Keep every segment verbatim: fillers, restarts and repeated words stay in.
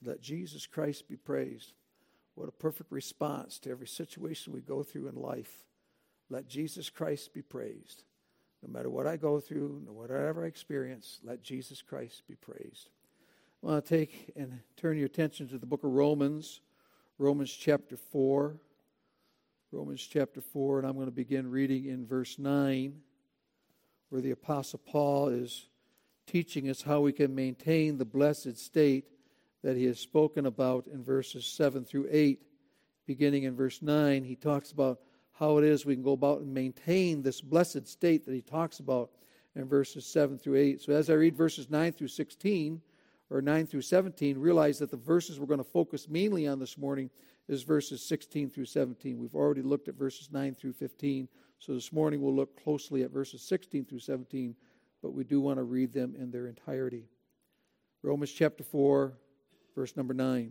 let Jesus Christ be praised. What a perfect response to every situation we go through in life. Let Jesus Christ be praised. No matter what I go through, no whatever I experience, let Jesus Christ be praised. I want to take and turn your attention to the book of Romans, Romans chapter four. Romans chapter four, and I'm going to begin reading in verse nine, where the Apostle Paul is teaching us how we can maintain the blessed state that he has spoken about in verses seven through eight. Beginning in verse nine, he talks about how it is we can go about and maintain this blessed state that he talks about in verses seven through eight. So as I read verses nine through sixteen, or nine through seventeen, realize that the verses we're going to focus mainly on this morning is verses sixteen through seventeen. We've already looked at verses nine through fifteen, so this morning we'll look closely at verses sixteen through seventeen, but we do want to read them in their entirety. Romans chapter four, verse number nine.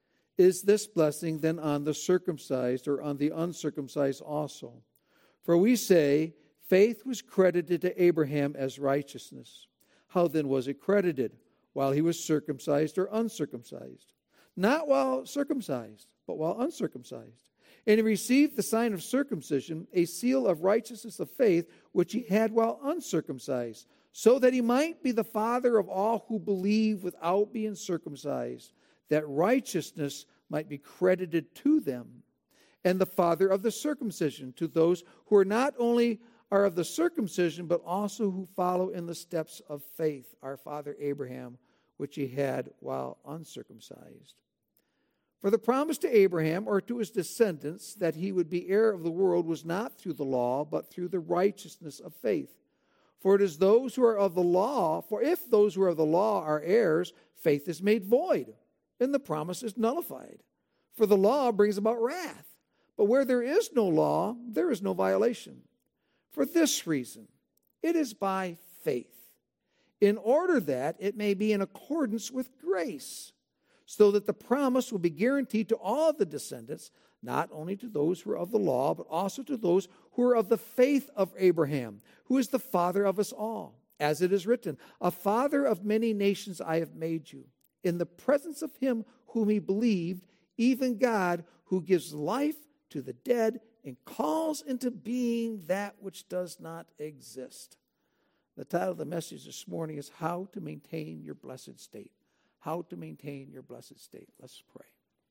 Is this blessing then on the circumcised or on the uncircumcised also? For we say, faith was credited to Abraham as righteousness. How then was it credited? While he was circumcised or uncircumcised? Not while circumcised, but while uncircumcised. And he received the sign of circumcision, a seal of righteousness of faith, which he had while uncircumcised, so that he might be the father of all who believe without being circumcised, that righteousness might be credited to them, and the father of the circumcision to those who are not only are of the circumcision, but also who follow in the steps of faith, our father Abraham, which he had while uncircumcised. For the promise to Abraham, or to his descendants, that he would be heir of the world was not through the law, but through the righteousness of faith. For it is those who are of the law, for if those who are of the law are heirs, faith is made void, and the promise is nullified. For the law brings about wrath. But where there is no law, there is no violation. For this reason, it is by faith, in order that it may be in accordance with grace, so that the promise will be guaranteed to all the descendants, not only to those who are of the law, but also to those who are of the faith of Abraham, who is the father of us all. As it is written, a father of many nations I have made you, in the presence of him whom he believed, even God, who gives life to the dead and calls into being that which does not exist. The title of the message this morning is How to Maintain Your Blessed State. How to maintain your blessed state. Let's pray.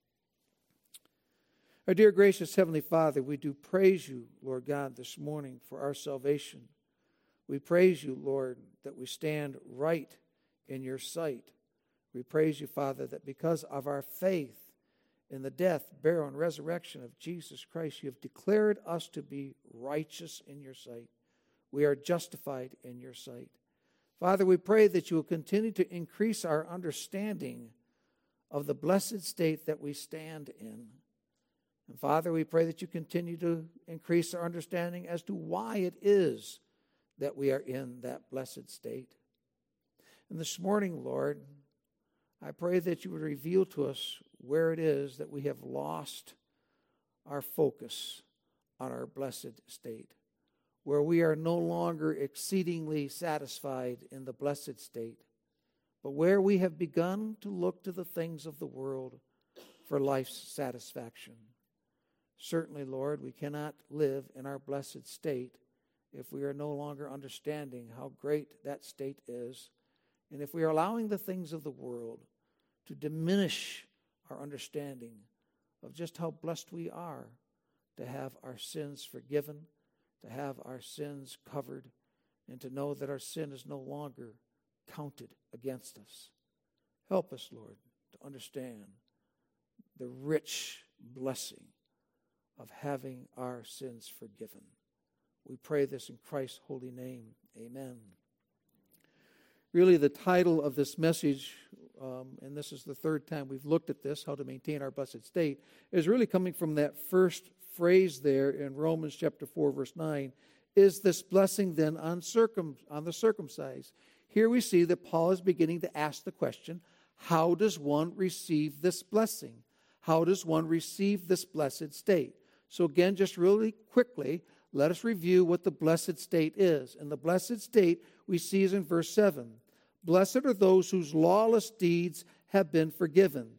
Our dear gracious Heavenly Father, we do praise you, Lord God, this morning for our salvation. We praise you, Lord, that we stand right in your sight. We praise you, Father, that because of our faith in the death, burial, and resurrection of Jesus Christ, you have declared us to be righteous in your sight. We are justified in your sight. Father, we pray that you will continue to increase our understanding of the blessed state that we stand in. And Father, we pray that you continue to increase our understanding as to why it is that we are in that blessed state. And this morning, Lord, I pray that you would reveal to us where it is that we have lost our focus on our blessed state, where we are no longer exceedingly satisfied in the blessed state, but where we have begun to look to the things of the world for life's satisfaction. Certainly, Lord, we cannot live in our blessed state if we are no longer understanding how great that state is, and if we are allowing the things of the world to diminish our understanding of just how blessed we are to have our sins forgiven, to have our sins covered, and to know that our sin is no longer counted against us. Help us, Lord, to understand the rich blessing of having our sins forgiven. We pray this in Christ's holy name. Amen. Really, the title of this message, um, and this is the third time we've looked at this, how to maintain our blessed state, is really coming from that first phrase there in Romans chapter four, verse nine. Is this blessing then on, circum, on the circumcised? Here we see that Paul is beginning to ask the question, how does one receive this blessing? How does one receive this blessed state? So again, just really quickly, let us review what the blessed state is. And the blessed state we see is in verse seven. Blessed are those whose lawless deeds have been forgiven.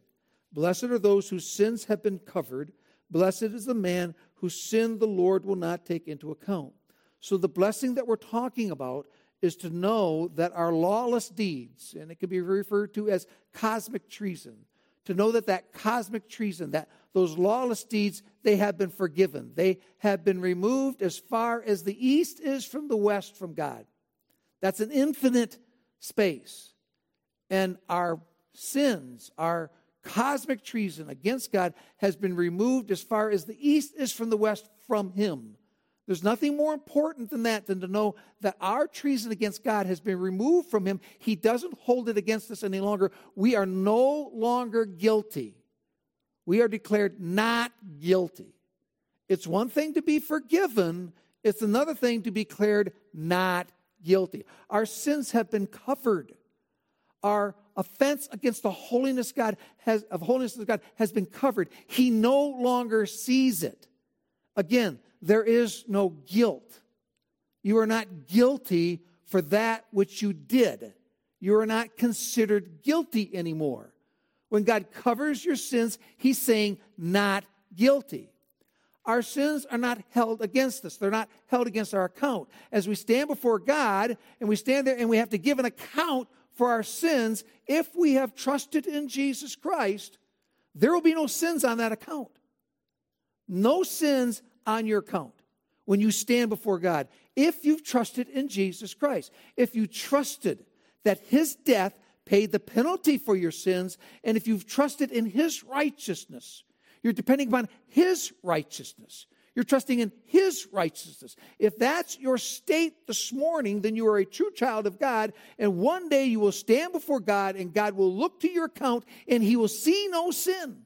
Blessed are those whose sins have been covered. Blessed is the man whose sin the Lord will not take into account. So the blessing that we're talking about is to know that our lawless deeds, and it can be referred to as cosmic treason, to know that that cosmic treason, that those lawless deeds, they have been forgiven. They have been removed as far as the east is from the west from God. That's an infinite space. And our sins, our cosmic treason against God has been removed as far as the east is from the west from Him. There's nothing more important than that, than to know that our treason against God has been removed from Him. He doesn't hold it against us any longer. We are no longer guilty. We are declared not guilty. It's one thing to be forgiven. It's another thing to be declared not guilty. Our sins have been covered. Our offense against the holiness God has, of holiness of God has been covered. He no longer sees it. Again, there is no guilt. You are not guilty for that which you did. You are not considered guilty anymore. When God covers your sins, He's saying not guilty. Our sins are not held against us. They're not held against our account. As we stand before God and we stand there and we have to give an account for our sins, if we have trusted in Jesus Christ, there will be no sins on that account. No sins on your account when you stand before God. If you've trusted in Jesus Christ, if you trusted that His death paid the penalty for your sins, and if you've trusted in His righteousness, you're depending upon His righteousness. You're trusting in His righteousness. If that's your state this morning, then you are a true child of God, and one day you will stand before God, and God will look to your account, and He will see no sin,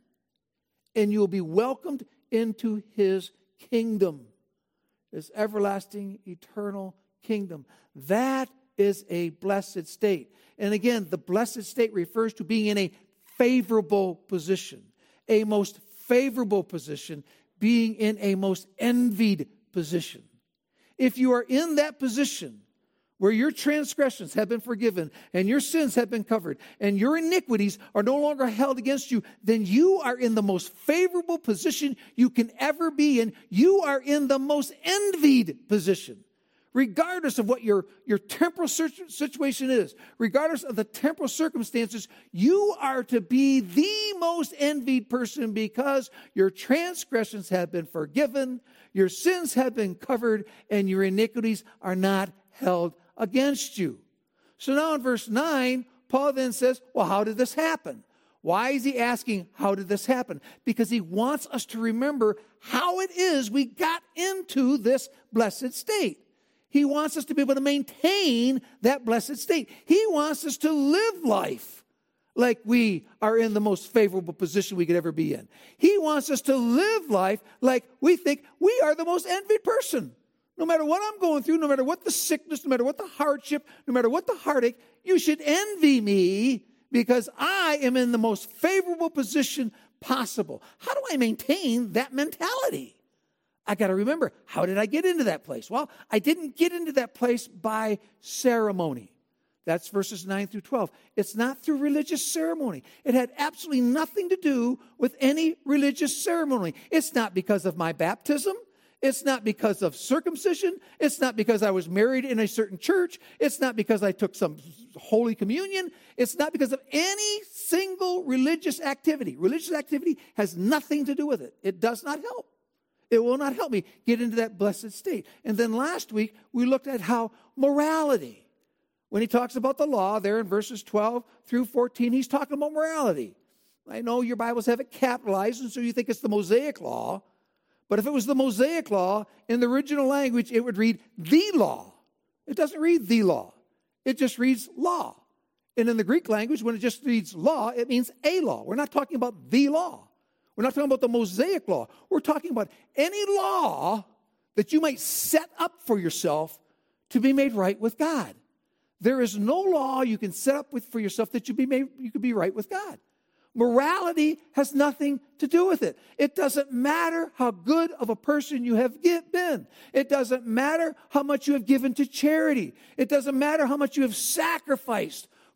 and you will be welcomed into His kingdom, His everlasting, eternal kingdom. That is a blessed state. And again, the blessed state refers to being in a favorable position, a most favorable position, being in a most envied position. If you are in that position where your transgressions have been forgiven and your sins have been covered and your iniquities are no longer held against you, then you are in the most favorable position you can ever be in. You are in the most envied position. Regardless of what your, your temporal situation is, regardless of the temporal circumstances, you are to be the most envied person because your transgressions have been forgiven, your sins have been covered, and your iniquities are not held against you. So now in verse nine, Paul then says, well, how did this happen? Why is he asking, how did this happen? Because he wants us to remember how it is we got into this blessed state. He wants us to be able to maintain that blessed state. He wants us to live life like we are in the most favorable position we could ever be in. He wants us to live life like we think we are the most envied person. No matter what I'm going through, no matter what the sickness, no matter what the hardship, no matter what the heartache, you should envy me because I am in the most favorable position possible. How do I maintain that mentality? I got to remember, how did I get into that place? Well, I didn't get into that place by ceremony. That's verses nine through twelve. It's not through religious ceremony. It had absolutely nothing to do with any religious ceremony. It's not because of my baptism. It's not because of circumcision. It's not because I was married in a certain church. It's not because I took some Holy Communion. It's not because of any single religious activity. Religious activity has nothing to do with it. It does not help. It will not help me get into that blessed state. And then last week, we looked at how morality, when he talks about the law there in verses twelve through fourteen, he's talking about morality. I know your Bibles have it capitalized, and so you think it's the Mosaic law. But if it was the Mosaic law, in the original language, it would read the law. It doesn't read the law. It just reads law. And in the Greek language, when it just reads law, it means a law. We're not talking about the law. We're not talking about the Mosaic law. We're talking about any law that you might set up for yourself to be made right with God. There is no law you can set up with for yourself that you be made, you could be right with God. Morality has nothing to do with it. It doesn't matter how good of a person you have been. It doesn't matter how much you have given to charity. It doesn't matter how much you have sacrificed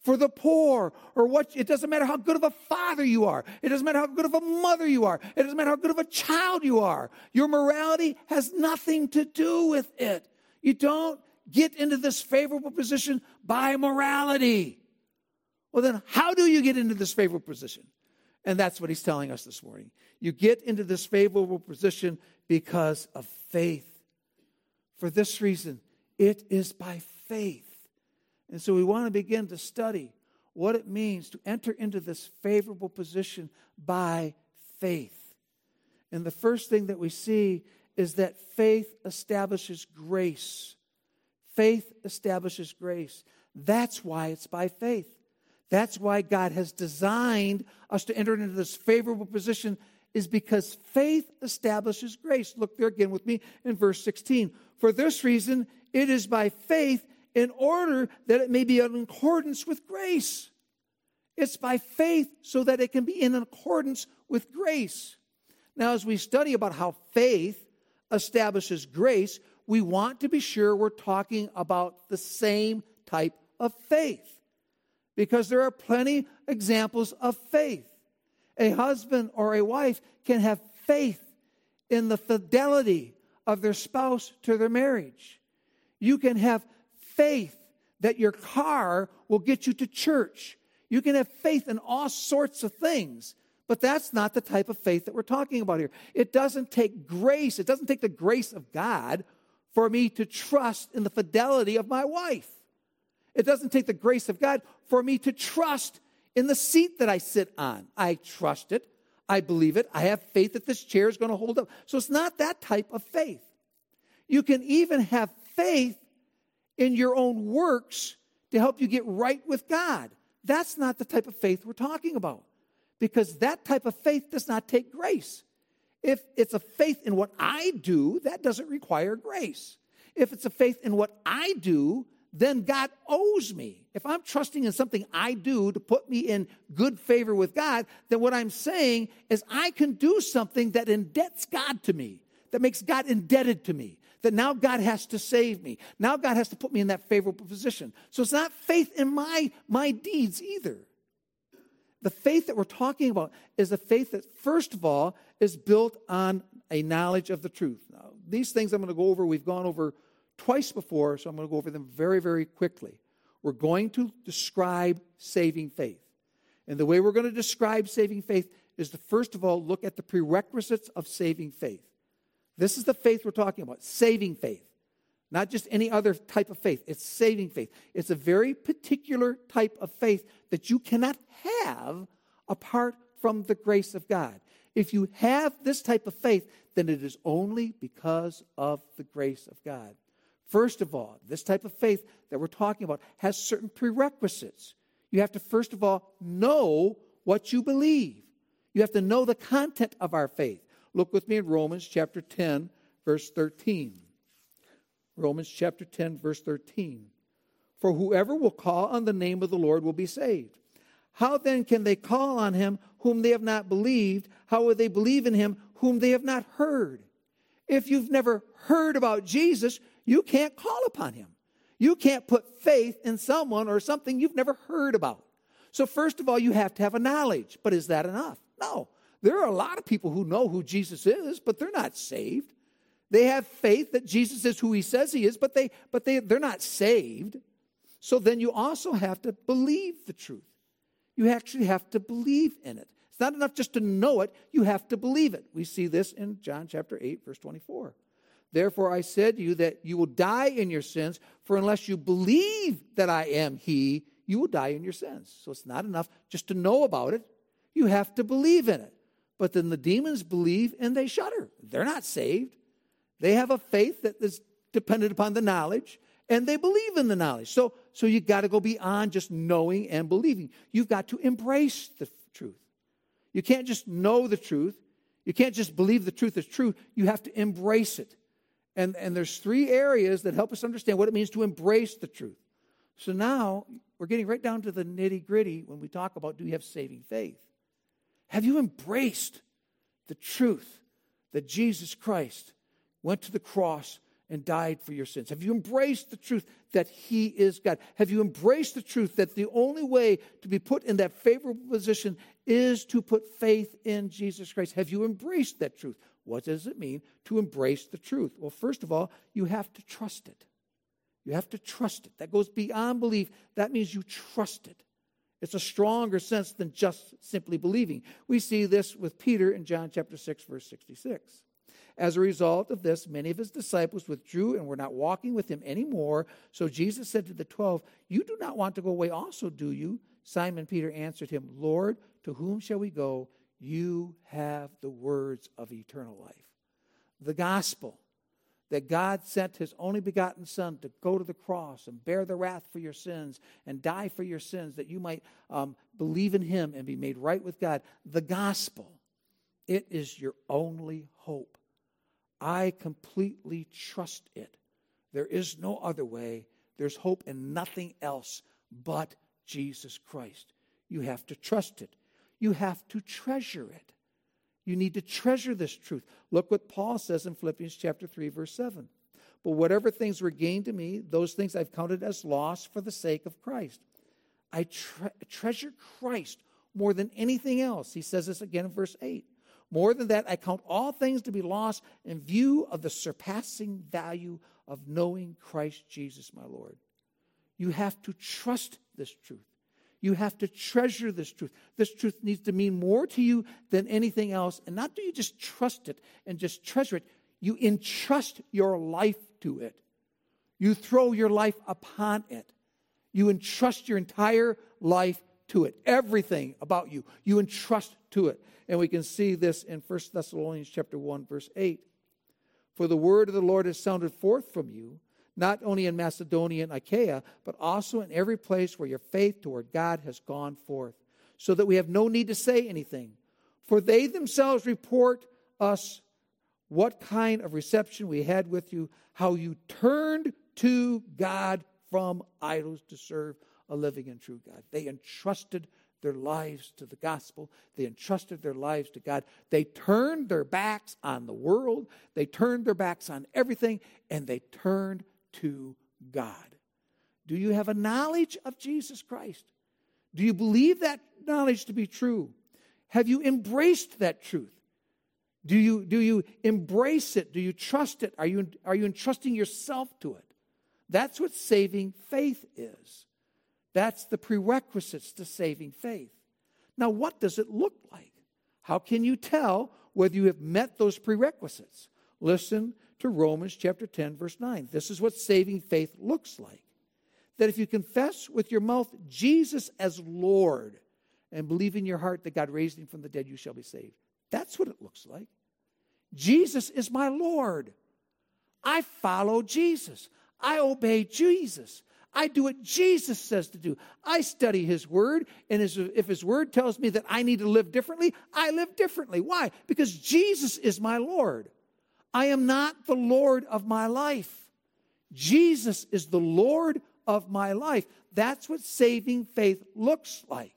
for the poor, or what. It doesn't matter how good of a father you are. It doesn't matter how good of a mother you are. It doesn't matter how good of a child you are. Your morality has nothing to do with it. You don't get into this favorable position by morality. Well, then how do you get into this favorable position? And that's what he's telling us this morning. You get into this favorable position because of faith. For this reason, it is by faith. And so we want to begin to study what it means to enter into this favorable position by faith. And the first thing that we see is that faith establishes grace. Faith establishes grace. That's why it's by faith. That's why God has designed us to enter into this favorable position, is because faith establishes grace. Look there again with me in verse sixteen. For this reason, it is by faith, in order that it may be in accordance with grace. It's by faith so that it can be in accordance with grace. Now, as we study about how faith establishes grace, we want to be sure we're talking about the same type of faith, because there are plenty examples of faith. A husband or a wife can have faith in the fidelity of their spouse to their marriage. You can have faith that your car will get you to church. You can have faith in all sorts of things, but that's not the type of faith that we're talking about here. It doesn't take grace. It doesn't take the grace of God for me to trust in the fidelity of my wife. It doesn't take the grace of God for me to trust in the seat that I sit on. I trust it. I believe it. I have faith that this chair is going to hold up. So it's not that type of faith. You can even have faith in your own works to help you get right with God. That's not the type of faith we're talking about, because that type of faith does not take grace. If it's a faith in what I do, that doesn't require grace. If it's a faith in what I do, then God owes me. If I'm trusting in something I do to put me in good favor with God, then what I'm saying is I can do something that indebts God to me, that makes God indebted to me, that now God has to save me. Now God has to put me in that favorable position. So it's not faith in my, my deeds either. The faith that we're talking about is a faith that, first of all, is built on a knowledge of the truth. Now, these things I'm going to go over, we've gone over twice before, so I'm going to go over them very, very quickly. We're going to describe saving faith. And the way we're going to describe saving faith is to, first of all, look at the prerequisites of saving faith. This is the faith we're talking about, saving faith. Not just any other type of faith. It's saving faith. It's a very particular type of faith that you cannot have apart from the grace of God. If you have this type of faith, then it is only because of the grace of God. First of all, this type of faith that we're talking about has certain prerequisites. You have to, first of all, know what you believe. You have to know the content of our faith. Look with me in Romans chapter ten, verse thirteen. Romans chapter ten, verse thirteen. For whoever will call on the name of the Lord will be saved. How then can they call on him whom they have not believed? How will they believe in him whom they have not heard? If you've never heard about Jesus, you can't call upon him. You can't put faith in someone or something you've never heard about. So first of all, you have to have a knowledge. But is that enough? No. There are a lot of people who know who Jesus is, but they're not saved. They have faith that Jesus is who he says he is, but, they, but they, they're not saved. So then you also have to believe the truth. You actually have to believe in it. It's not enough just to know it. You have to believe it. We see this in John chapter eight, verse twenty-four. Therefore I said to you that you will die in your sins, for unless you believe that I am he, you will die in your sins. So it's not enough just to know about it. You have to believe in it. But then the demons believe and they shudder. They're not saved. They have a faith that is dependent upon the knowledge, and they believe in the knowledge. So, so you've got to go beyond just knowing and believing. You've got to embrace the truth. You can't just know the truth. You can't just believe the truth is true. You have to embrace it. And, and there's three areas that help us understand what it means to embrace the truth. So now we're getting right down to the nitty-gritty when we talk about, do you have saving faith? Have you embraced the truth that Jesus Christ went to the cross and died for your sins? Have you embraced the truth that he is God? Have you embraced the truth that the only way to be put in that favorable position is to put faith in Jesus Christ? Have you embraced that truth? What does it mean to embrace the truth? Well, first of all, you have to trust it. You have to trust it. That goes beyond belief. That means you trust it. It's a stronger sense than just simply believing. We see this with Peter in John chapter six, verse sixty-six. As a result of this, many of his disciples withdrew and were not walking with him anymore. So Jesus said to the twelve, "You do not want to go away also, do you?" Simon Peter answered him, "Lord, to whom shall we go? You have the words of eternal life." The gospel, that God sent his only begotten Son to go to the cross and bear the wrath for your sins and die for your sins, that you might um, believe in him and be made right with God. The gospel, it is your only hope. I completely trust it. There is no other way. There's hope in nothing else but Jesus Christ. You have to trust it. You have to treasure it. You need to treasure this truth. Look what Paul says in Philippians chapter three, verse seven. But whatever things were gained to me, those things I've counted as loss for the sake of Christ. I tre- treasure Christ more than anything else. He says this again in verse eight. More than that, I count all things to be lost in view of the surpassing value of knowing Christ Jesus, my Lord. You have to trust this truth. You have to treasure this truth. This truth needs to mean more to you than anything else. And not do you just trust it and just treasure it. You entrust your life to it. You throw your life upon it. You entrust your entire life to it. Everything about you, you entrust to it. And we can see this in First Thessalonians chapter one, verse eight. For the word of the Lord has sounded forth from you, not only in Macedonia and Achaia, but also in every place where your faith toward God has gone forth, so that we have no need to say anything. For they themselves report us what kind of reception we had with you, how you turned to God from idols to serve a living and true God. They entrusted their lives to the gospel. They entrusted their lives to God. They turned their backs on the world. They turned their backs on everything, and they turned to God. Do you have a knowledge of Jesus Christ? Do you believe that knowledge to be true? Have you embraced that truth? Do you, do you embrace it? Do you trust it? Are you, are you entrusting yourself to it? That's what saving faith is. That's the prerequisites to saving faith. Now, what does it look like? How can you tell whether you have met those prerequisites? Listen to Romans chapter ten, verse nine. This is what saving faith looks like. That if you confess with your mouth Jesus as Lord and believe in your heart that God raised him from the dead, you shall be saved. That's what it looks like. Jesus is my Lord. I follow Jesus. I obey Jesus. I do what Jesus says to do. I study his word, and if his word tells me that I need to live differently, I live differently. Why? Because Jesus is my Lord. I am not the Lord of my life. Jesus is the Lord of my life. That's what saving faith looks like.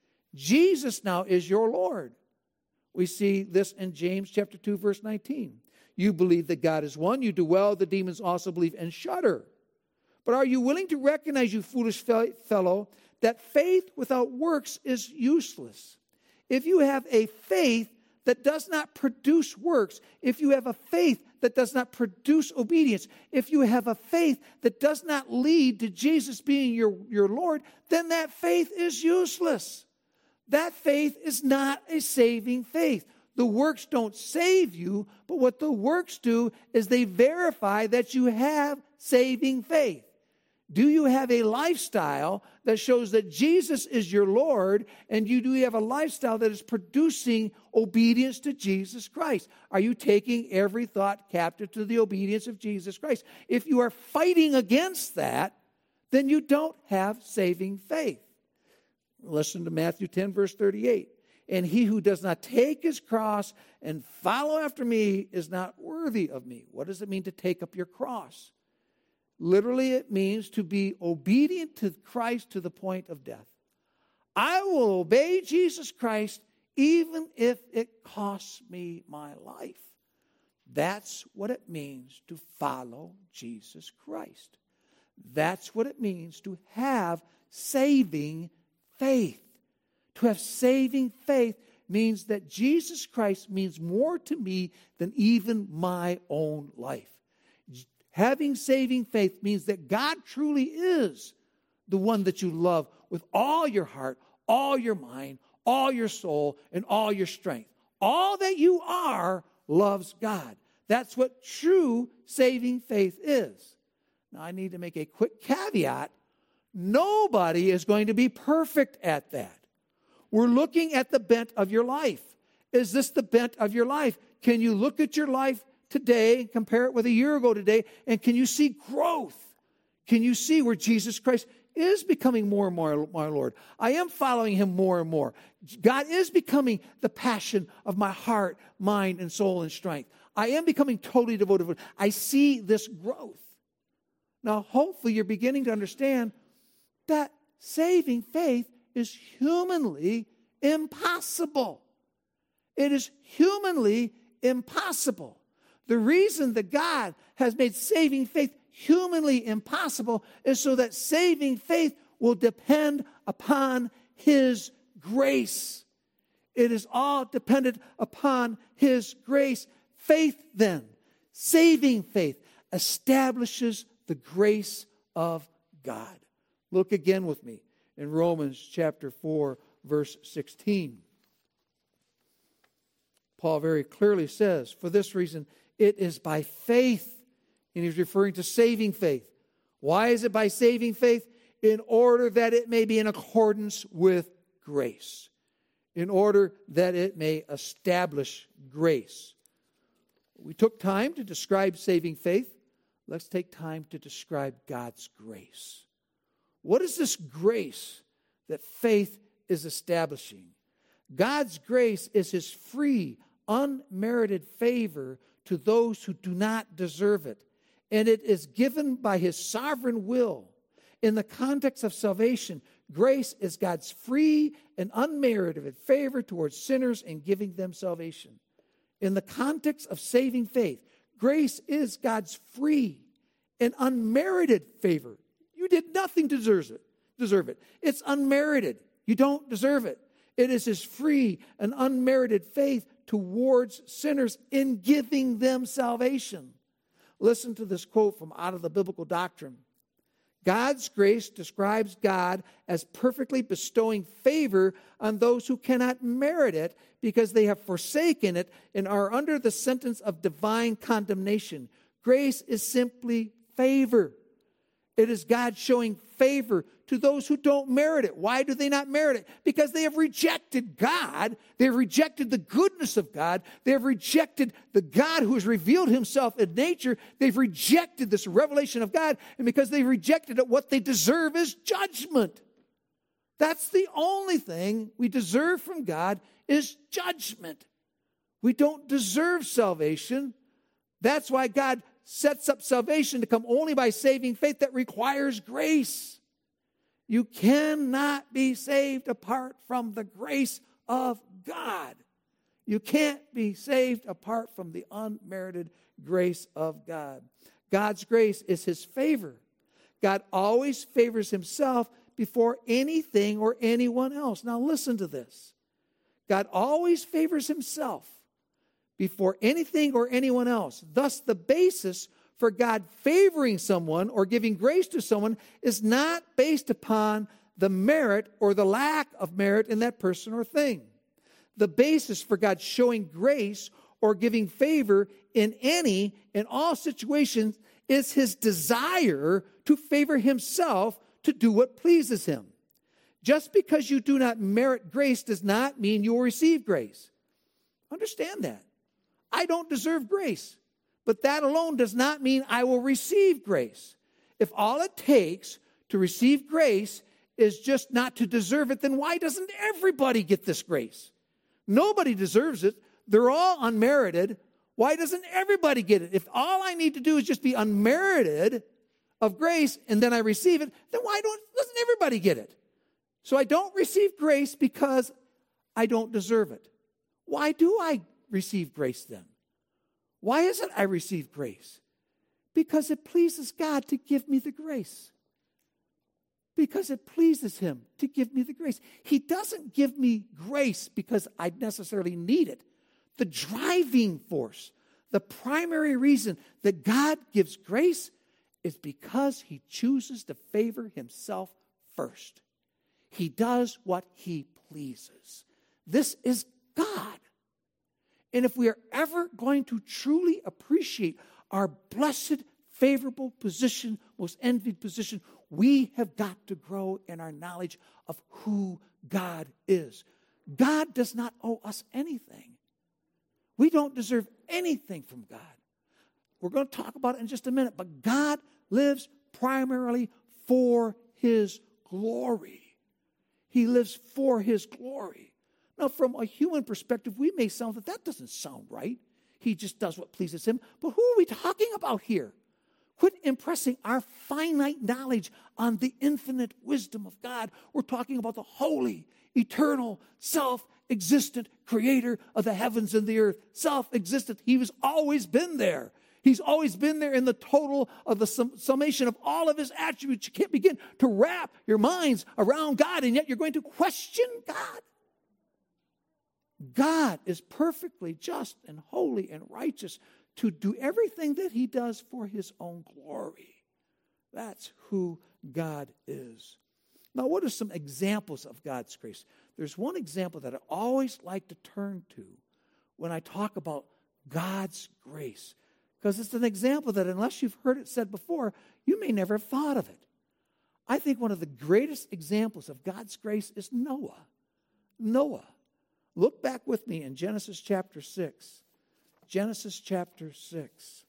Jesus now is your Lord. We see this in James chapter two, verse nineteen. You believe that God is one. You do well. The demons also believe and shudder. But are you willing to recognize, you foolish fellow, that faith without works is useless? If you have a faith that does not produce works, if you have a faith that does not produce obedience, if you have a faith that does not lead to Jesus being your, your Lord, then that faith is useless. That faith is not a saving faith. The works don't save you, but what the works do is they verify that you have saving faith. Do you have a lifestyle that shows that Jesus is your Lord, and you do have a lifestyle that is producing obedience to Jesus Christ? Are you taking every thought captive to the obedience of Jesus Christ? If you are fighting against that, then you don't have saving faith. Listen to Matthew ten, verse thirty-eight. And he who does not take his cross and follow after me is not worthy of me. What does it mean to take up your cross? Literally, it means to be obedient to Christ to the point of death. I will obey Jesus Christ even if it costs me my life. That's what it means to follow Jesus Christ. That's what it means to have saving faith. To have saving faith means that Jesus Christ means more to me than even my own life. Having saving faith means that God truly is the one that you love with all your heart, all your mind, all your soul, and all your strength. All that you are loves God. That's what true saving faith is. Now, I need to make a quick caveat. Nobody is going to be perfect at that. We're looking at the bent of your life. Is this the bent of your life? Can you look at your life today, compare it with a year ago today, and can you see growth? Can you see where Jesus Christ is becoming more and more my Lord? I am following him more and more. God is becoming the passion of my heart, mind, and soul and strength. I am becoming totally devoted. I see this growth. Now, hopefully you're beginning to understand that saving faith is humanly impossible. It is humanly impossible. The reason that God has made saving faith humanly impossible is so that saving faith will depend upon his grace. It is all dependent upon his grace. Faith, then, saving faith, establishes the grace of God. Look again with me in Romans chapter four, verse sixteen. Paul very clearly says, for this reason, it is by faith. And he's referring to saving faith. Why is it by saving faith? In order that it may be in accordance with grace. In order that it may establish grace. We took time to describe saving faith. Let's take time to describe God's grace. What is this grace that faith is establishing? God's grace is his free, unmerited favor to those who do not deserve it. And it is given by his sovereign will. In the context of salvation, grace is God's free and unmerited favor towards sinners in giving them salvation. In the context of saving faith, grace is God's free and unmerited favor. You did nothing to deserve it. Deserve it. It's unmerited. You don't deserve it. It is his free and unmerited faith towards sinners in giving them salvation. Listen to this quote from Out of the Biblical Doctrine. God's grace describes God as perfectly bestowing favor on those who cannot merit it because they have forsaken it and are under the sentence of divine condemnation. Grace is simply favor. It is God showing favor to those who don't merit it. Why do they not merit it? Because they have rejected God. They have rejected the goodness of God. They have rejected the God who has revealed himself in nature. They've rejected this revelation of God. And because they've rejected it, what they deserve is judgment. That's the only thing we deserve from God is judgment. We don't deserve salvation. That's why God sets up salvation to come only by saving faith that requires grace. You cannot be saved apart from the grace of God. You can't be saved apart from the unmerited grace of God. God's grace is his favor. God always favors himself before anything or anyone else. Now listen to this. God always favors himself before anything or anyone else. Thus, the basis for God favoring someone or giving grace to someone is not based upon the merit or the lack of merit in that person or thing. The basis for God showing grace or giving favor in any and all situations is his desire to favor himself to do what pleases him. Just because you do not merit grace does not mean you will receive grace. Understand that. I don't deserve grace, but that alone does not mean I will receive grace. If all it takes to receive grace is just not to deserve it, then why doesn't everybody get this grace? Nobody deserves it. They're all unmerited. Why doesn't everybody get it? If all I need to do is just be unmerited of grace and then I receive it, then why don't, doesn't everybody get it? So I don't receive grace because I don't deserve it. Why do I receive grace then? Why is it I receive grace? Because it pleases God to give me the grace. Because it pleases him to give me the grace. He doesn't give me grace because I necessarily need it. The driving force, the primary reason that God gives grace is because he chooses to favor himself first. He does what he pleases. This is God. And if we are ever going to truly appreciate our blessed, favorable position, most envied position, we have got to grow in our knowledge of who God is. God does not owe us anything. We don't deserve anything from God. We're going to talk about it in just a minute, but God lives primarily for his glory. He lives for his glory. Now, from a human perspective, we may sound that that doesn't sound right. He just does what pleases him. But who are we talking about here? Quit impressing our finite knowledge on the infinite wisdom of God. We're talking about the holy, eternal, self-existent creator of the heavens and the earth. Self-existent. He has always been there. He's always been there in the total of the sum- summation of all of his attributes. You can't begin to wrap your minds around God, and yet you're going to question God. God is perfectly just and holy and righteous to do everything that he does for his own glory. That's who God is. Now, what are some examples of God's grace? There's one example that I always like to turn to when I talk about God's grace, because it's an example that unless you've heard it said before, you may never have thought of it. I think one of the greatest examples of God's grace is Noah. Noah. Look back with me in Genesis chapter six. Genesis chapter six.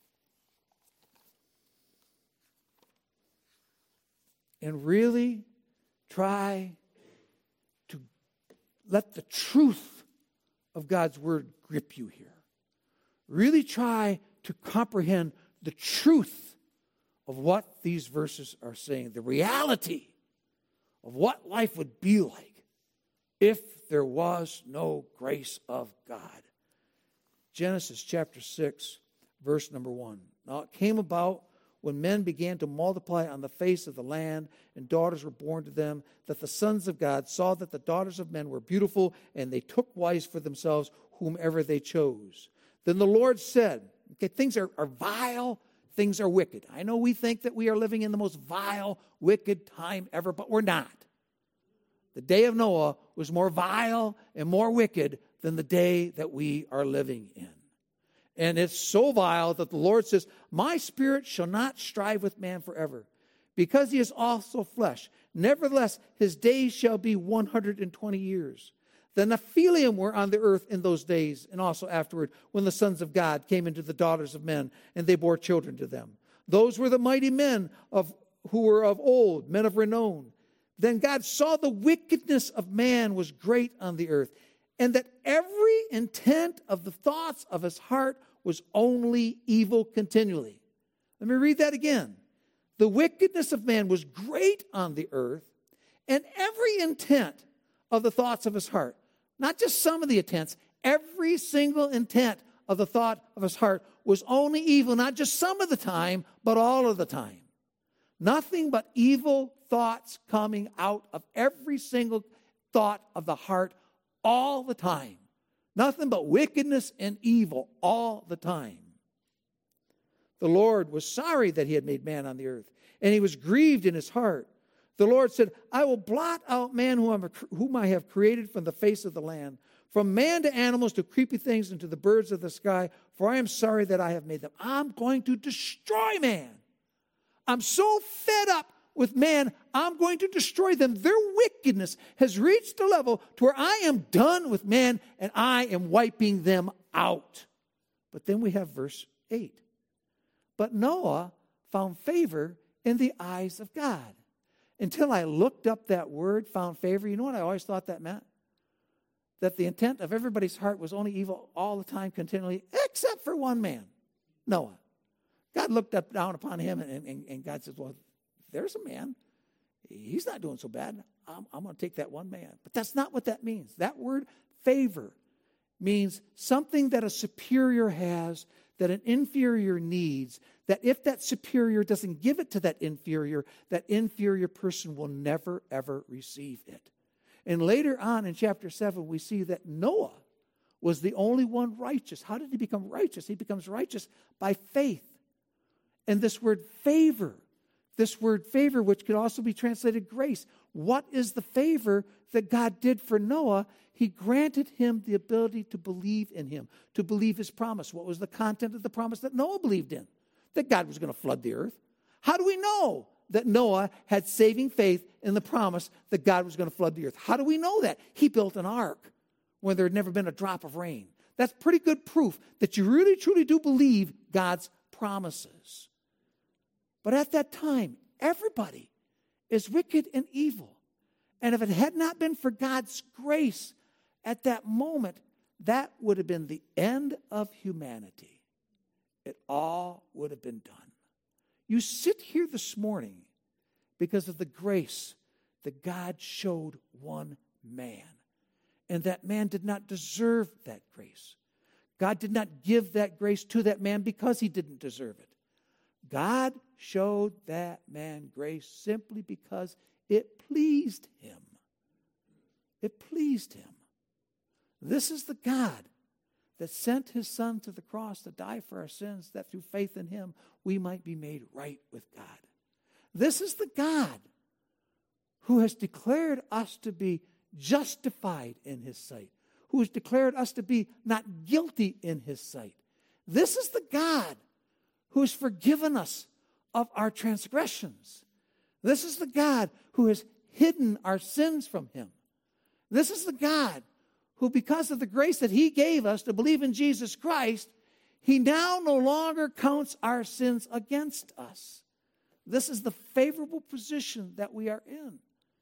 And really try to let the truth of God's word grip you here. Really try to comprehend the truth of what these verses are saying, the reality of what life would be like if there was no grace of God. Genesis chapter six, verse number one. Now it came about when men began to multiply on the face of the land and daughters were born to them, that the sons of God saw that the daughters of men were beautiful, and they took wives for themselves whomever they chose. Then the Lord said, okay, things are, are vile, things are wicked. I know we think that we are living in the most vile, wicked time ever, but we're not. The day of Noah was more vile and more wicked than the day that we are living in. And it's so vile that the Lord says, my spirit shall not strive with man forever, because he is also flesh. Nevertheless, his days shall be one hundred twenty years. The Nephilim were on the earth in those days, and also afterward, when the sons of God came into the daughters of men, and they bore children to them. Those were the mighty men of who were of old, men of renown. Then God saw the wickedness of man was great on the earth, and that every intent of the thoughts of his heart was only evil continually. Let me read that again. The wickedness of man was great on the earth, and every intent of the thoughts of his heart, not just some of the intents, every single intent of the thought of his heart was only evil, not just some of the time, but all of the time. Nothing but evil thoughts coming out of every single thought of the heart all the time. Nothing but wickedness and evil all the time. The Lord was sorry that he had made man on the earth, and he was grieved in his heart. The Lord said, I will blot out man whom I have created from the face of the land, from man to animals to creepy things and to the birds of the sky, for I am sorry that I have made them. I'm going to destroy man. I'm so fed up with man, I'm going to destroy them. Their wickedness has reached a level to where I am done with man and I am wiping them out. But then we have verse eight. But Noah found favor in the eyes of God. Until I looked up that word, found favor, you know what I always thought that meant? That the intent of everybody's heart was only evil all the time, continually, except for one man, Noah. God looked up down upon him, and, and, and God says, well, there's a man. He's not doing so bad. I'm, I'm going to take that one man. But that's not what that means. That word favor means something that a superior has that an inferior needs, that if that superior doesn't give it to that inferior, that inferior person will never, ever receive it. And later on in chapter seven, we see that Noah was the only one righteous. How did he become righteous? He becomes righteous by faith. And this word favor, this word favor, which could also be translated grace. What is the favor that God did for Noah? He granted him the ability to believe in him, to believe his promise. What was the content of the promise that Noah believed in? That God was going to flood the earth. How do we know that Noah had saving faith in the promise that God was going to flood the earth? How do we know that? He built an ark when there had never been a drop of rain. That's pretty good proof that you really, truly do believe God's promises. But at that time, everybody is wicked and evil. And if it had not been for God's grace at that moment, that would have been the end of humanity. It all would have been done. You sit here this morning because of the grace that God showed one man. And that man did not deserve that grace. God did not give that grace to that man because he didn't deserve it. God showed that man grace simply because it pleased him. It pleased him. This is the God that sent his Son to the cross to die for our sins, that through faith in him we might be made right with God. This is the God who has declared us to be justified in his sight, who has declared us to be not guilty in his sight. This is the God who has forgiven us of our transgressions. This is the God who has hidden our sins from him. This is the God who, because of the grace that he gave us to believe in Jesus Christ, he now no longer counts our sins against us. This is the favorable position that we are in.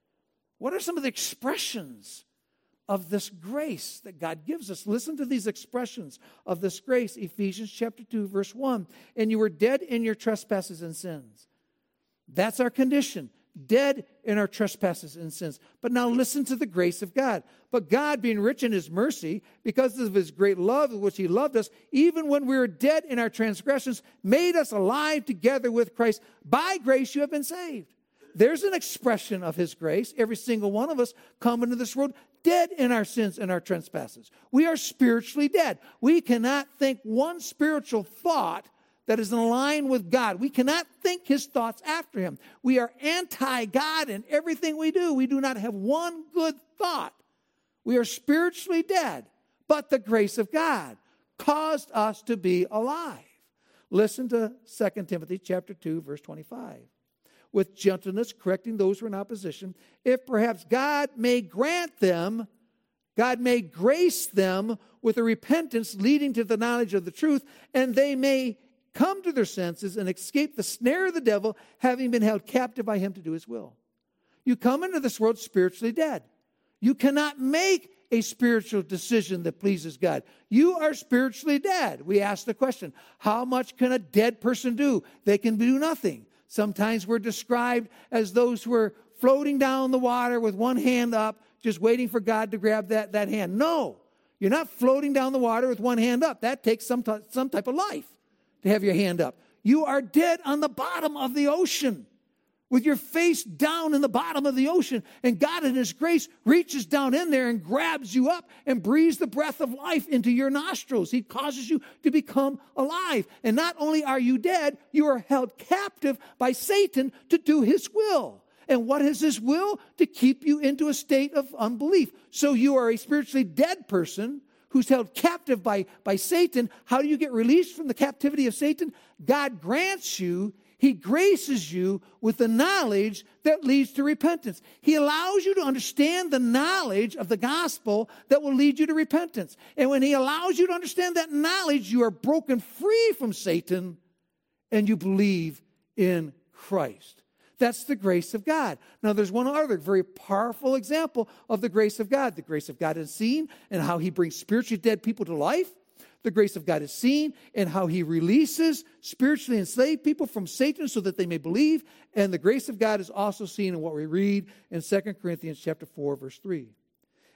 What are some of the expressions of this grace that God gives us? Listen to these expressions of this grace. Ephesians chapter two, verse one. And you were dead in your trespasses and sins. That's our condition. Dead in our trespasses and sins. But now listen to the grace of God. But God, being rich in his mercy, because of his great love with which he loved us, even when we were dead in our transgressions, made us alive together with Christ. By grace you have been saved. There's an expression of his grace. Every single one of us come into this world dead in our sins and our trespasses. We are spiritually dead. We cannot think one spiritual thought that is in line with God. We cannot think his thoughts after him. We are anti-God in everything we do. We do not have one good thought. We are spiritually dead. But the grace of God caused us to be alive. Listen to Second Timothy chapter two, verse twenty-five. With gentleness, correcting those who are in opposition, if perhaps God may grant them, God may grace them with a repentance leading to the knowledge of the truth, and they may come to their senses and escape the snare of the devil, having been held captive by him to do his will. You come into this world spiritually dead. You cannot make a spiritual decision that pleases God. You are spiritually dead. We ask the question, how much can a dead person do? They can do nothing. Sometimes we're described as those who are floating down the water with one hand up, just waiting for God to grab that, that hand. No, you're not floating down the water with one hand up. That takes some, t- some type of life to have your hand up. You are dead on the bottom of the ocean with your face down in the bottom of the ocean. And God in his grace reaches down in there and grabs you up and breathes the breath of life into your nostrils. He causes you to become alive. And not only are you dead, you are held captive by Satan to do his will. And what is his will? To keep you into a state of unbelief. So you are a spiritually dead person who's held captive by, by Satan. How do you get released from the captivity of Satan? God grants you, he graces you with the knowledge that leads to repentance. He allows you to understand the knowledge of the gospel that will lead you to repentance. And when he allows you to understand that knowledge, you are broken free from Satan and you believe in Christ. That's the grace of God. Now, there's one other very powerful example of the grace of God. The grace of God is seen in how he brings spiritually dead people to life. The grace of God is seen in how he releases spiritually enslaved people from Satan so that they may believe. And the grace of God is also seen in what we read in Second Corinthians chapter four, verse three.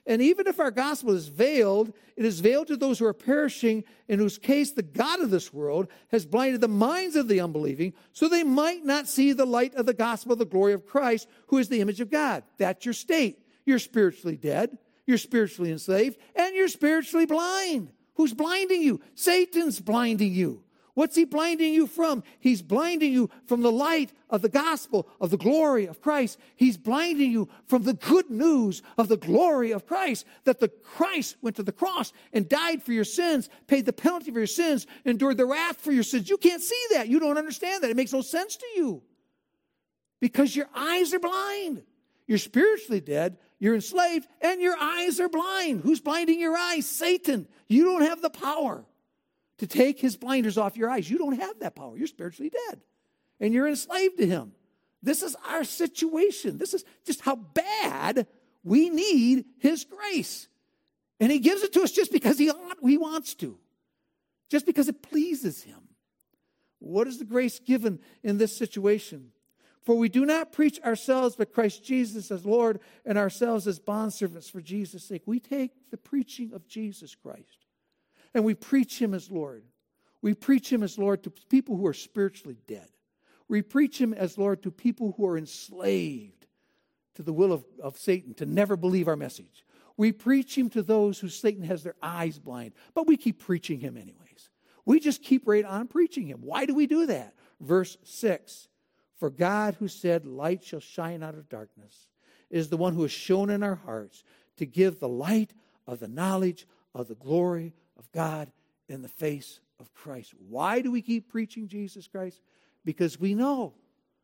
And even if our gospel is veiled, it is veiled to those who are perishing, in whose case the God of this world has blinded the minds of the unbelieving, so they might not see the light of the gospel of the glory of Christ, who is the image of God. That's your state. You're spiritually dead, you're spiritually enslaved, and you're spiritually blind. Who's blinding you? Satan's blinding you. What's he blinding you from? He's blinding you from the light of the gospel of the glory of Christ. He's blinding you from the good news of the glory of Christ, that the Christ went to the cross and died for your sins, paid the penalty for your sins, endured the wrath for your sins. You can't see that. You don't understand that. It makes no sense to you because your eyes are blind. You're spiritually dead, you're enslaved, and your eyes are blind. Who's blinding your eyes? Satan. You don't have the power to take his blinders off your eyes. You don't have that power. You're spiritually dead. And you're enslaved to him. This is our situation. This is just how bad we need his grace. And he gives it to us just because he, he wants to. Just because it pleases him. What is the grace given in this situation? For we do not preach ourselves, but Christ Jesus as Lord, and ourselves as bondservants for Jesus' sake. We take the preaching of Jesus Christ, and we preach him as Lord. We preach him as Lord to people who are spiritually dead. We preach him as Lord to people who are enslaved to the will of, of Satan, to never believe our message. We preach him to those who Satan has their eyes blind, but we keep preaching him anyways. We just keep right on preaching him. Why do we do that? Verse six, for God who said, light shall shine out of darkness, is the one who has shown in our hearts to give the light of the knowledge of the glory of God in the face of Christ. Why do we keep preaching Jesus Christ? Because we know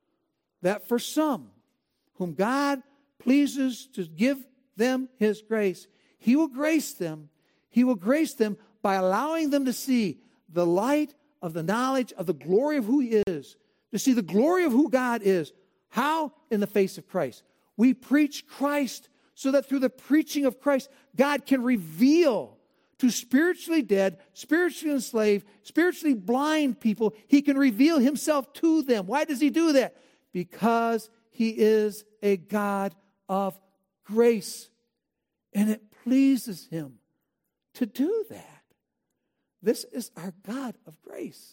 that for some whom God pleases to give them his grace, he will grace them. He will grace them by allowing them to see the light of the knowledge of the glory of who he is, to see the glory of who God is. How? In the face of Christ. We preach Christ so that through the preaching of Christ, God can reveal to spiritually dead, spiritually enslaved, spiritually blind people, he can reveal himself to them. Why does he do that? Because he is a God of grace. And it pleases him to do that. This is our God of grace.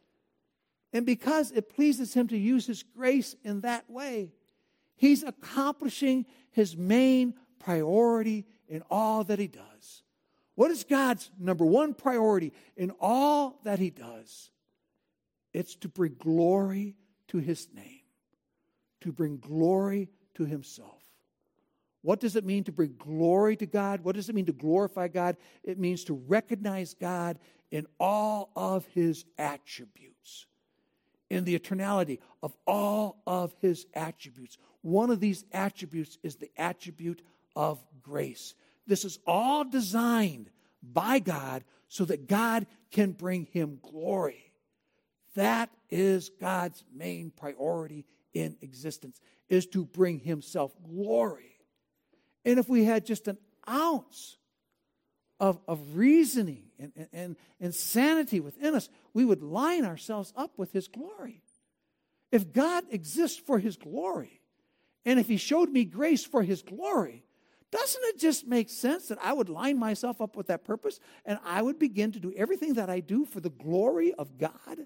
And because it pleases him to use his grace in that way, he's accomplishing his main priority in all that he does. What is God's number one priority in all that he does? It's to bring glory to his name, to bring glory to himself. What does it mean to bring glory to God? What does it mean to glorify God? It means to recognize God in all of his attributes, in the eternality of all of his attributes. One of these attributes is the attribute of grace. This is all designed by God so that God can bring him glory. That is God's main priority in existence, is to bring himself glory. And if we had just an ounce of, of reasoning and, and, and sanity within us, we would line ourselves up with his glory. If God exists for his glory, and if he showed me grace for his glory, doesn't it just make sense that I would line myself up with that purpose and I would begin to do everything that I do for the glory of God?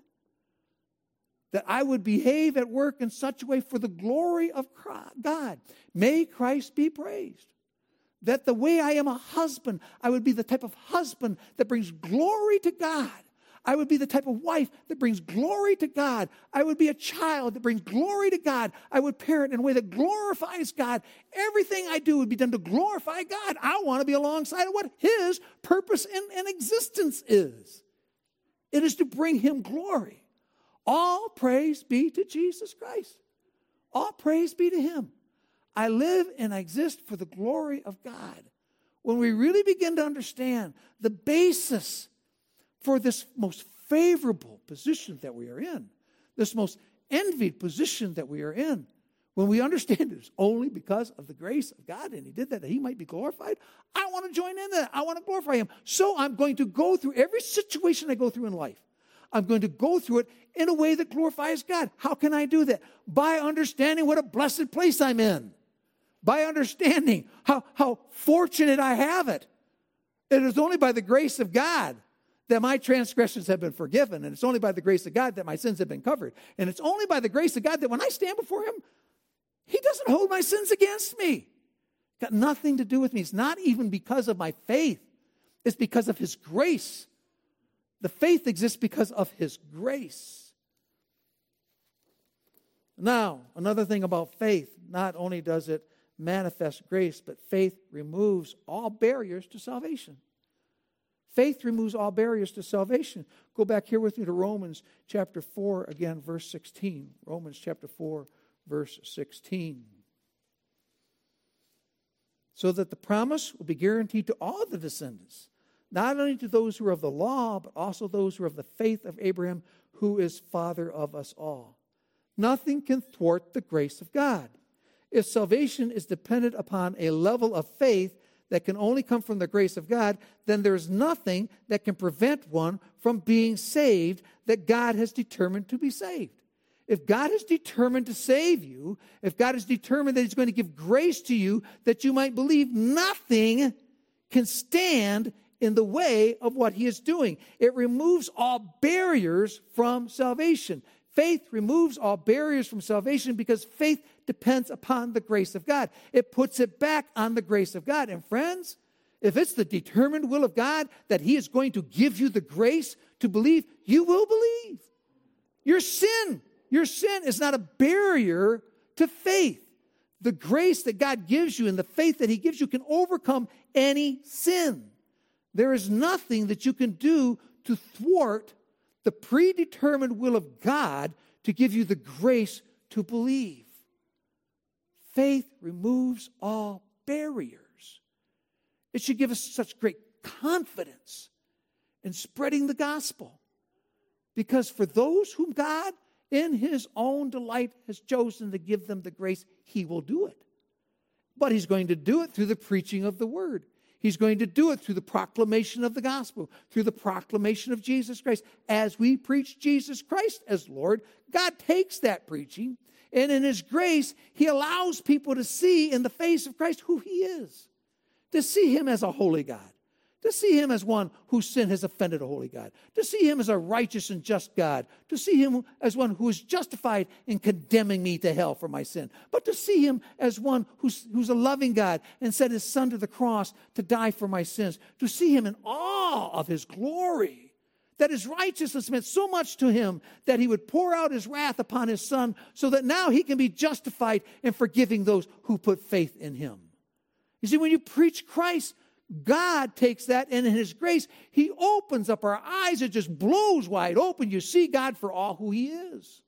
That I would behave at work in such a way for the glory of God. May Christ be praised. That the way I am a husband, I would be the type of husband that brings glory to God. I would be the type of wife that brings glory to God. I would be a child that brings glory to God. I would parent in a way that glorifies God. Everything I do would be done to glorify God. I want to be alongside of what his purpose in, in existence is. It is to bring him glory. All praise be to Jesus Christ. All praise be to him. I live and I exist for the glory of God. When we really begin to understand the basis for this most favorable position that we are in, this most envied position that we are in, when we understand it is only because of the grace of God, and he did that that he might be glorified, I want to join in that. I want to glorify him. So I'm going to go through every situation I go through in life. I'm going to go through it in a way that glorifies God. How can I do that? By understanding what a blessed place I'm in. by understanding how, how fortunate I have it. It is only by the grace of God that my transgressions have been forgiven. And it's only by the grace of God that my sins have been covered. And it's only by the grace of God that when I stand before him, he doesn't hold my sins against me. Got nothing to do with me. It's not even because of my faith. It's because of his grace. The faith exists because of his grace. Now, another thing about faith, not only does it manifest grace, but faith removes all barriers to salvation. Faith removes all barriers to salvation. Go back here with me to Romans chapter four, again, verse sixteen. Romans chapter four, verse sixteen. So that the promise will be guaranteed to all the descendants, not only to those who are of the law, but also those who are of the faith of Abraham, who is father of us all. Nothing can thwart the grace of God. If salvation is dependent upon a level of faith that can only come from the grace of God, then there's nothing that can prevent one from being saved that God has determined to be saved. If God is determined to save you, if God is determined that he's going to give grace to you that you might believe, nothing can stand in the way of what he is doing. It removes all barriers from salvation. Faith removes all barriers from salvation because faith depends upon the grace of God. It puts it back on the grace of God. And friends, if it's the determined will of God that he is going to give you the grace to believe, you will believe. Your sin, your sin is not a barrier to faith. The grace that God gives you and the faith that he gives you can overcome any sin. There is nothing that you can do to thwart the predetermined will of God to give you the grace to believe. Faith removes all barriers. It should give us such great confidence in spreading the gospel. Because for those whom God in his own delight has chosen to give them the grace, he will do it. But he's going to do it through the preaching of the word. He's going to do it through the proclamation of the gospel, through the proclamation of Jesus Christ. As we preach Jesus Christ as Lord, God takes that preaching, and in his grace, he allows people to see in the face of Christ who he is, to see him as a holy God, to see him as one whose sin has offended a holy God, to see him as a righteous and just God, to see him as one who is justified in condemning me to hell for my sin, but to see him as one who's, who's a loving God and sent his son to the cross to die for my sins, to see him in awe of his glory, that his righteousness meant so much to him that he would pour out his wrath upon his son so that now he can be justified in forgiving those who put faith in him. You see, when you preach Christ, God takes that, and in his grace, he opens up our eyes. It just blows wide open. You see God for all who he is.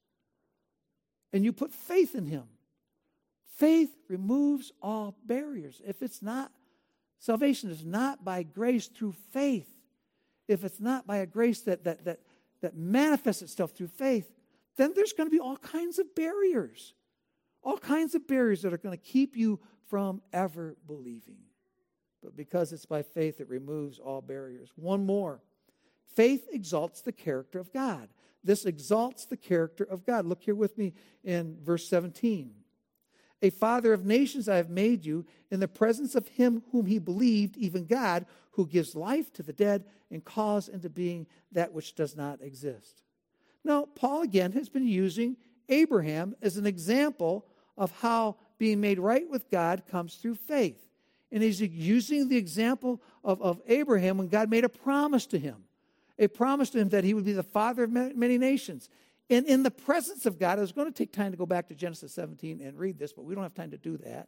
And you put faith in him. Faith removes all barriers. If it's not, salvation is not by grace through faith. If it's not by a grace that, that, that, that manifests itself through faith, then there's going to be all kinds of barriers. All kinds of barriers that are going to keep you from ever believing. But because it's by faith, it removes all barriers. One more. Faith exalts the character of God. This exalts the character of God. Look here with me in verse seventeen. A father of nations I have made you in the presence of him whom he believed, even God, who gives life to the dead and calls into being that which does not exist. Now, Paul again has been using Abraham as an example of how being made right with God comes through faith. And he's using the example of, of Abraham when God made a promise to him. A promise to him that he would be the father of many nations. And in the presence of God, I was going to take time to go back to Genesis seventeen and read this, but we don't have time to do that.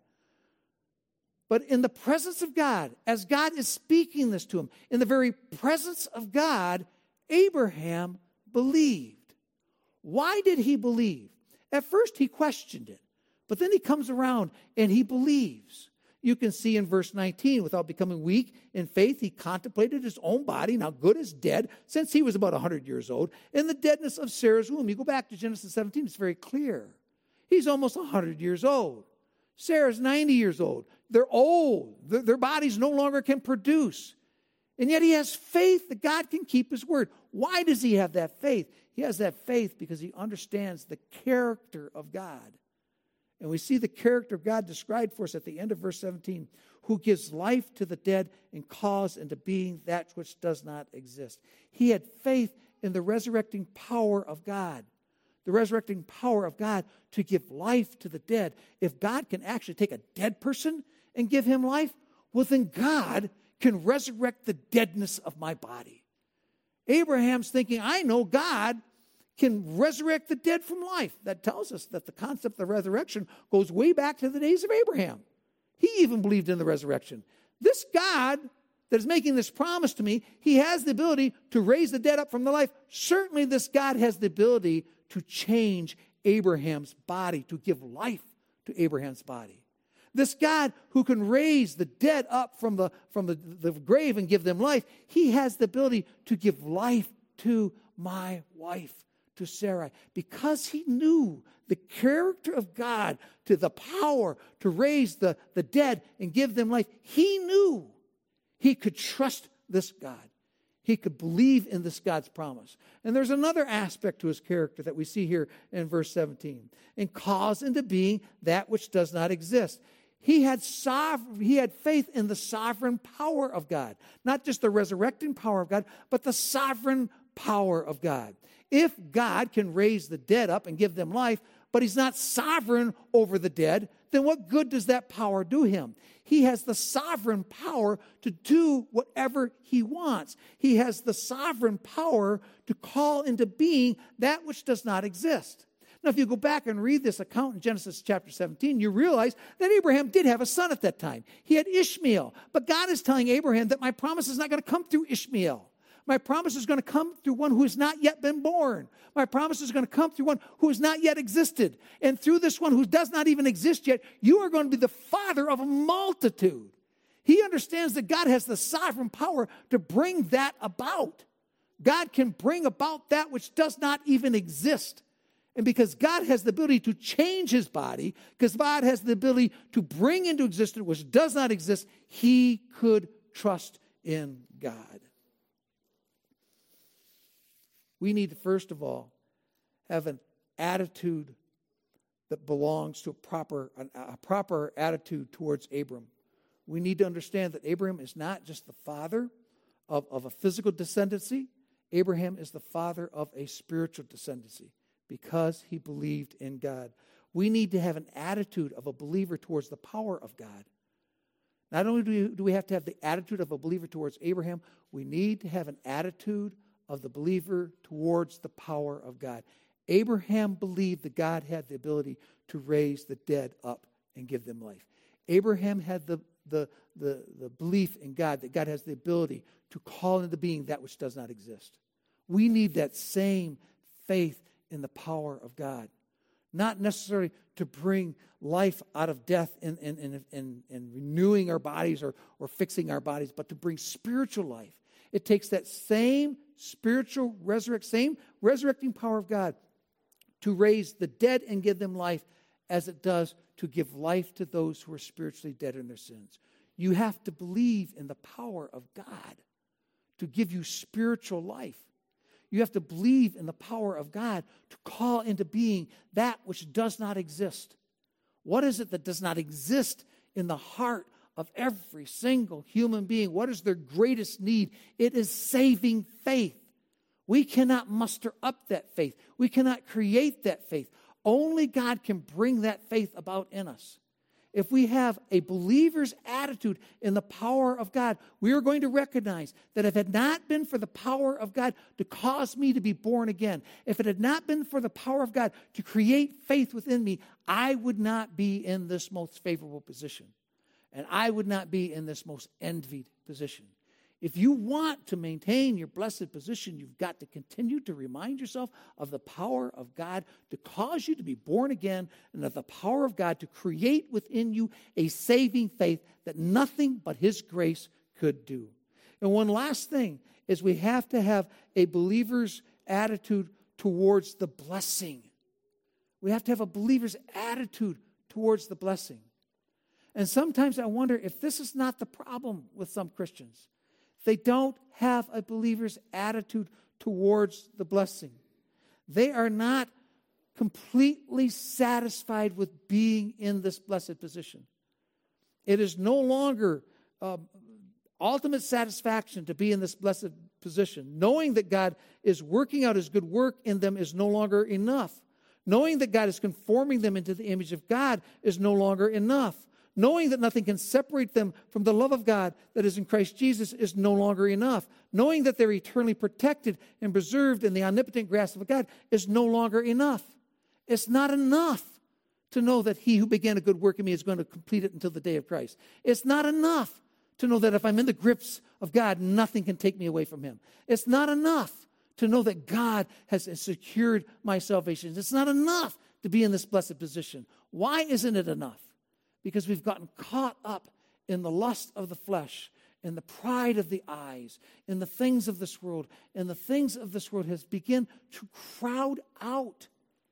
But in the presence of God, as God is speaking this to him, in the very presence of God, Abraham believed. Why did he believe? At first he questioned it, but then he comes around and he believes. You can see in verse nineteen, without becoming weak in faith, he contemplated his own body, now good as dead, since he was about one hundred years old, in the deadness of Sarah's womb. You go back to Genesis seventeen, it's very clear. He's almost one hundred years old. Sarah's ninety years old. They're old. Their, their bodies no longer can produce. And yet he has faith that God can keep his word. Why does he have that faith? He has that faith because he understands the character of God. And we see the character of God described for us at the end of verse seventeen, who gives life to the dead and calls into being that which does not exist. He had faith in the resurrecting power of God. The resurrecting power of God to give life to the dead. If God can actually take a dead person and give him life, well, then God can resurrect the deadness of my body. Abraham's thinking, I know God can resurrect the dead from life. That tells us that the concept of resurrection goes way back to the days of Abraham. He even believed in the resurrection. This God that is making this promise to me, he has the ability to raise the dead up from the life. Certainly this God has the ability to change Abraham's body, to give life to Abraham's body. This God who can raise the dead up from the, from the, the grave and give them life, he has the ability to give life to my wife, to Sarai, because he knew the character of God, to the power to raise the, the dead and give them life. He knew he could trust this God. He could believe in this God's promise. And there's another aspect to his character that we see here in verse seventeen. And calls into being that which does not exist. He had sovereign, he had faith in the sovereign power of God. Not just the resurrecting power of God, but the sovereign power of God. If God can raise the dead up and give them life, but he's not sovereign over the dead, then what good does that power do him? He has the sovereign power to do whatever he wants. He has the sovereign power to call into being that which does not exist. Now, if you go back and read this account in Genesis chapter seventeen, you realize that Abraham did have a son at that time. He had Ishmael. But God is telling Abraham that my promise is not going to come through Ishmael. My promise is going to come through one who has not yet been born. My promise is going to come through one who has not yet existed. And through this one who does not even exist yet, you are going to be the father of a multitude. He understands that God has the sovereign power to bring that about. God can bring about that which does not even exist. And because God has the ability to change his body, because God has the ability to bring into existence which does not exist, he could trust in God. We need to, first of all, have an attitude that belongs to a proper, a proper attitude towards Abram. We need to understand that Abraham is not just the father of, of a physical descendancy. Abraham is the father of a spiritual descendancy because he believed in God. We need to have an attitude of a believer towards the power of God. Not only do we, do we have to have the attitude of a believer towards Abraham, we need to have an attitude of the believer towards the power of God. Abraham believed that God had the ability to raise the dead up and give them life. Abraham had the, the, the, the belief in God that God has the ability to call into being that which does not exist. We need that same faith in the power of God. Not necessarily to bring life out of death and, and, and, and, and renewing our bodies or, or fixing our bodies, but to bring spiritual life. It takes that same spiritual resurrect, same resurrecting power of God to raise the dead and give them life as it does to give life to those who are spiritually dead in their sins. You have to believe in the power of God to give you spiritual life. You have to believe in the power of God to call into being that which does not exist. What is it that does not exist in the heart of every single human being? What is their greatest need? It is saving faith. We cannot muster up that faith. We cannot create that faith. Only God can bring that faith about in us. If we have a believer's attitude in the power of God, we are going to recognize that if it had not been for the power of God to cause me to be born again, if it had not been for the power of God to create faith within me, I would not be in this most favorable position. And I would not be in this most envied position. If you want to maintain your blessed position, you've got to continue to remind yourself of the power of God to cause you to be born again, and of the power of God to create within you a saving faith that nothing but his grace could do. And one last thing is we have to have a believer's attitude towards the blessing. We have to have a believer's attitude towards the blessing. And sometimes I wonder if this is not the problem with some Christians. They don't have a believer's attitude towards the blessing. They are not completely satisfied with being in this blessed position. It is no longer um, ultimate satisfaction to be in this blessed position. Knowing that God is working out his good work in them is no longer enough. Knowing that God is conforming them into the image of God is no longer enough. Knowing that nothing can separate them from the love of God that is in Christ Jesus is no longer enough. Knowing that they're eternally protected and preserved in the omnipotent grasp of God is no longer enough. It's not enough to know that he who began a good work in me is going to complete it until the day of Christ. It's not enough to know that if I'm in the grips of God, nothing can take me away from him. It's not enough to know that God has secured my salvation. It's not enough to be in this blessed position. Why isn't it enough? Because we've gotten caught up in the lust of the flesh, in the pride of the eyes, in the things of this world, and the things of this world has begun to crowd out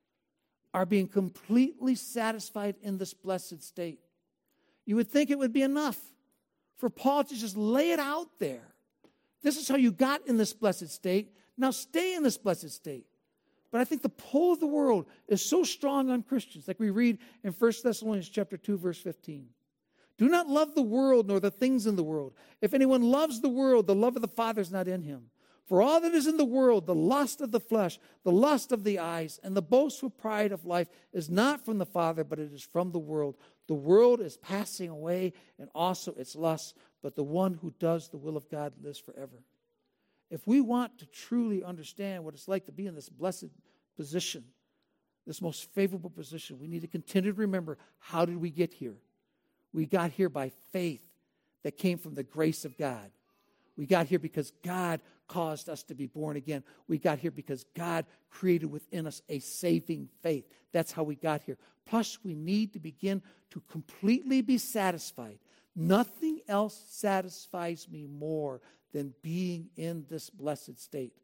our being completely satisfied in this blessed state. You would think it would be enough for Paul to just lay it out there. This is how you got in this blessed state. Now stay in this blessed state. But I think the pull of the world is so strong on Christians, like we read in First Thessalonians chapter two, verse fifteen. Do not love the world nor the things in the world. If anyone loves the world, the love of the Father is not in him. For all that is in the world, the lust of the flesh, the lust of the eyes, and the boastful pride of life is not from the Father, but it is from the world. The world is passing away, and also its lusts, but the one who does the will of God lives forever. If we want to truly understand what it's like to be in this blessed position, this most favorable position, we need to continue to remember, how did we get here? We got here by faith that came from the grace of God. We got here because God caused us to be born again. We got here because God created within us a saving faith. That's how we got here. Plus, we need to begin to completely be satisfied. Nothing else satisfies me more than being in this blessed state.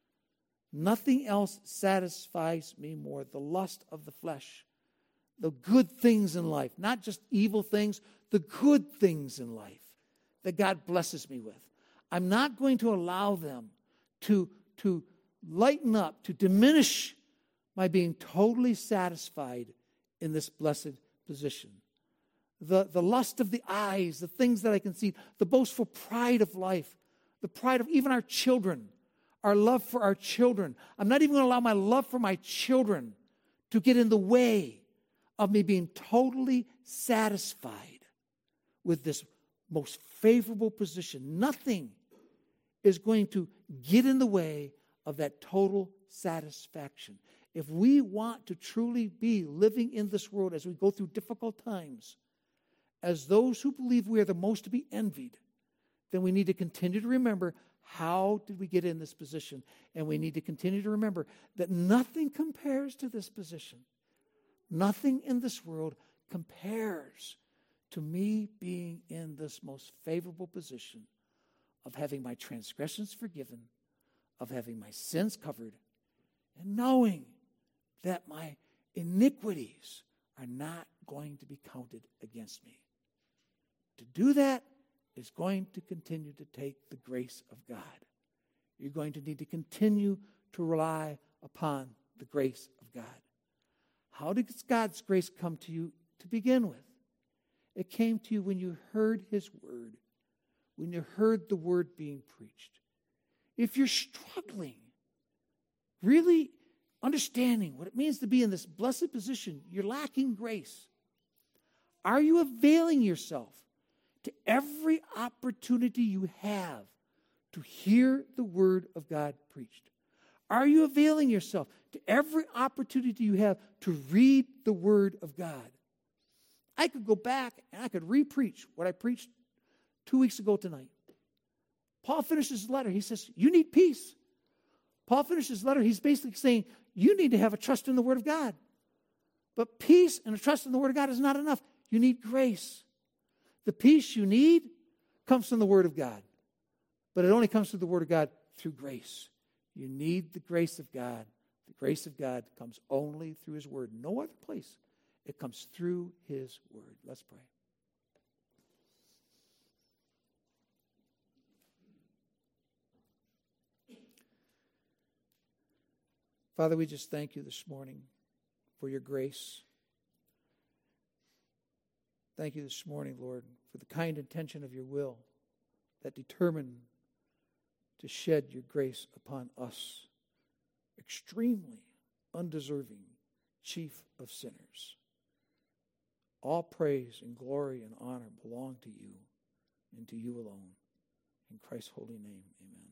Nothing else satisfies me more. The lust of the flesh, the good things in life, not just evil things, the good things in life that God blesses me with. I'm not going to allow them to, to lighten up, to diminish my being totally satisfied in this blessed position. The, the lust of the eyes, the things that I can see, the boastful pride of life, the pride of even our children, our love for our children. I'm not even going to allow my love for my children to get in the way of me being totally satisfied with this most favorable position. Nothing is going to get in the way of that total satisfaction. If we want to truly be living in this world as we go through difficult times, as those who believe we are the most to be envied, then we need to continue to remember, how did we get in this position? And we need to continue to remember that nothing compares to this position. Nothing in this world compares to me being in this most favorable position of having my transgressions forgiven, of having my sins covered, and knowing that my iniquities are not going to be counted against me. To do that is going to continue to take the grace of God. You're going to need to continue to rely upon the grace of God. How did God's grace come to you to begin with? It came to you when you heard his word, when you heard the word being preached. If you're struggling, really understanding what it means to be in this blessed position, you're lacking grace. Are you availing yourself to every opportunity you have to hear the word of God preached? Are you availing yourself to every opportunity you have to read the word of God? I could go back and I could re-preach what I preached two weeks ago tonight. Paul finishes his letter. He says, you need peace. Paul finishes his letter. He's basically saying, you need to have a trust in the word of God. But peace and a trust in the word of God is not enough. You need grace. The peace you need comes from the word of God. But it only comes through the word of God through grace. You need the grace of God. The grace of God comes only through his word. No other place. It comes through his word. Let's pray. Father, we just thank you this morning for your grace. Thank you this morning, Lord, for the kind intention of your will that determined to shed your grace upon us, extremely undeserving chief of sinners. All praise and glory and honor belong to you and to you alone. In Christ's holy name, amen.